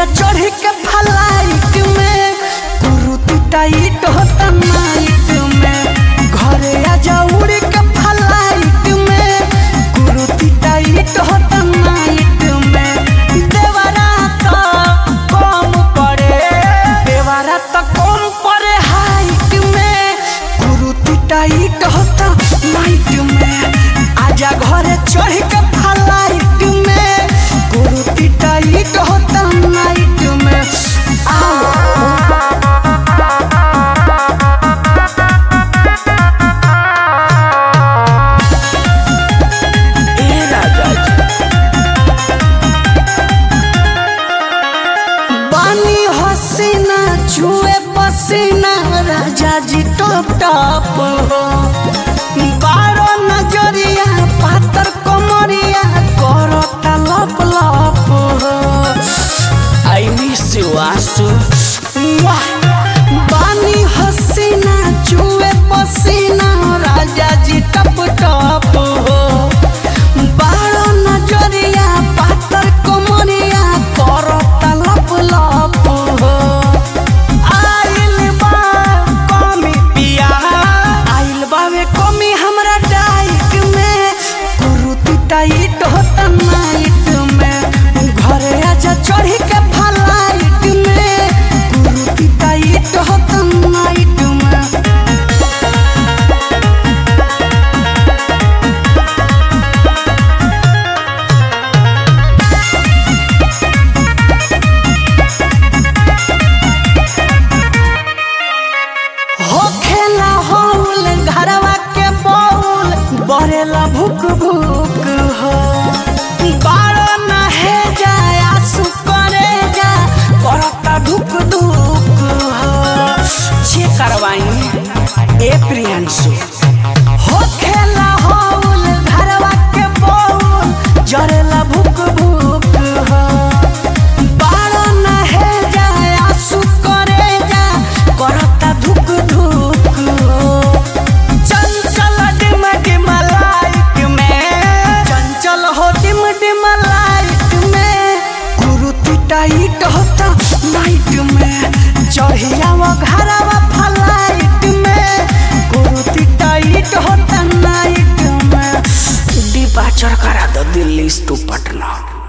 आजा चढ़ के फ्लाइट में कुरुती टाइट होता नाइट में घरे आजा उड़ के फ्लाइट में कुरुती टाइट होता नाइट में देवरा तो कम पड़े हाइट में कुरुती टाइट होता नाइट में आजा घरे चढ़ के फ्लाइट में कुरुती टाइट होता नाइट में बानी हसीना छुए पसीना राजा जी टॉप टॉप हो बारो नजरिया पातर कमरिया करता लप लप हो आई मिस यू आंसू बानी हसीना छुए पसीना राजा जी टॉप टॉप हो बारो नजरिया पातर कमरिया करता लप लप हो आइल बा कमी पिया आइल बावे कमी हमरा डाइट में कुरुती टाइट होता नाइट में घरे आजा चढ़ी के फ्लाइट में कुरुती टाइट होता नाइट में हो खेला हौल घरवा के बौल बरेला भुक भुक हो बारो नहे जाए आंसू करे जा करता धुक धुक हो जे करवाई ए प्रियांशु हो खेला हौल घरवा के बौल जरेला भुक भुक हो बारो नहे जाए आंसू करे जा करता धुक धुक हो चंचल डिम डिम लाइट में चंचल हो डिम डिम लाइट में कुरुती टाइट होता नाइट में चढ़िया वो घरवा फ्लाइट में कुरुती टाइट होता नाइट में डिपार्चर करा दो दिल्ली टू पटना।